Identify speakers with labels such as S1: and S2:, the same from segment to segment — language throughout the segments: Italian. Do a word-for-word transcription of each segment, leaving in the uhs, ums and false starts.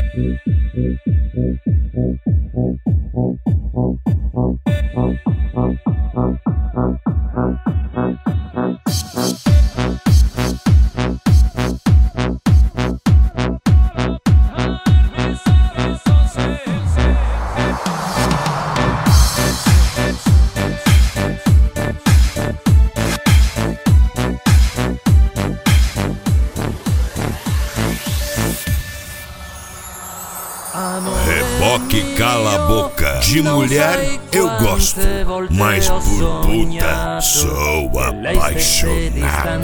S1: Reboque cala a boca. De mulher eu gosto, mas por puta sou apaixonado.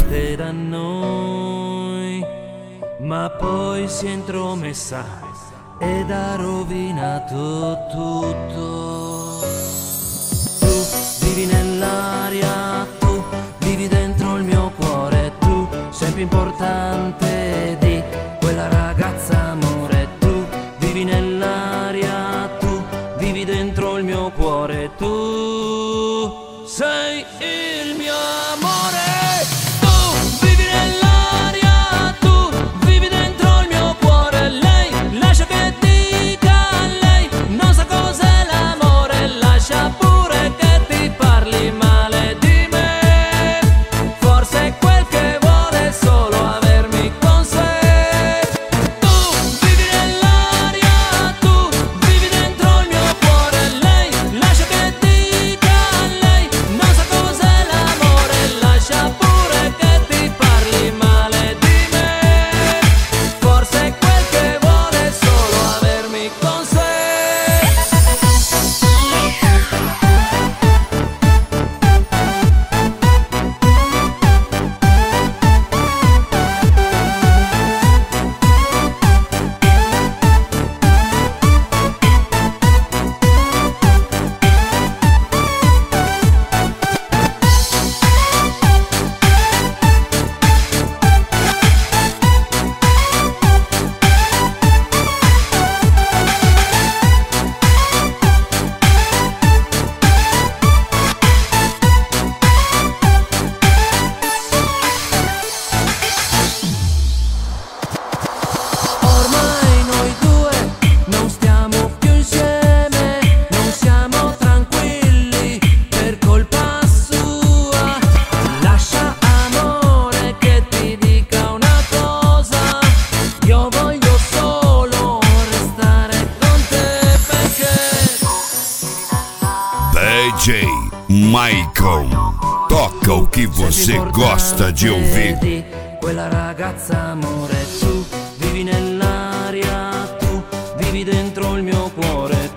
S2: Ma poi si è intromessa ed ha rovinato tutto. Tu vivi nell'aria, tu vivi dentro il mio cuore, tu sei più importante di quella ragazza, amore. Tu vivi nell'aria, tu vivi dentro il mio cuore, tu sei il mio amore. Tu vivi nell'aria, tu vivi dentro il mio cuore. Lei, lascia che dica, lei non sa cos'è l'amore. Lascia pure che ti parli male di me. Forse quel che vuole è solo avermi con sé.
S1: D J Michael, toca o que você gosta de ouvir.
S2: Quella ragazza, amore, tu vivi nell'aria, tu vivi dentro il mio cuore,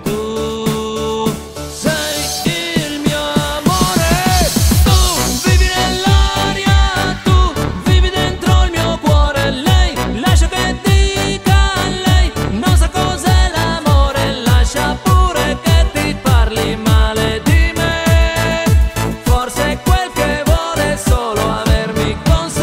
S2: tu sei il mio amore. Tu vivi nell'aria, tu vivi dentro il mio cuore. Lei, lascia che dica, lei non sa cos'è l'amore. Lascia pure che ti parli male di me. Forse quel che vuole è solo avermi con sé.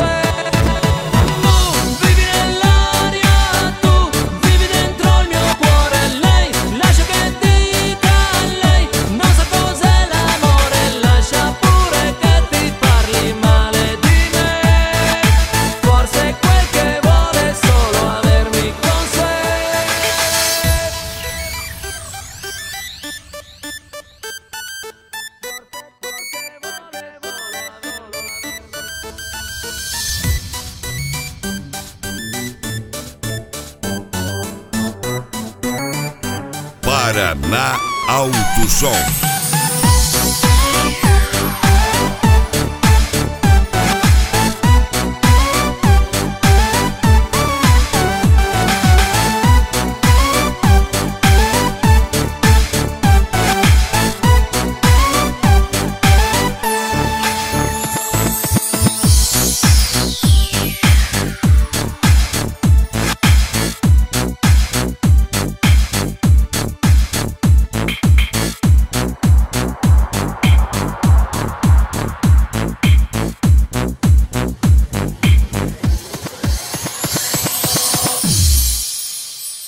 S1: Paraná Alto Som.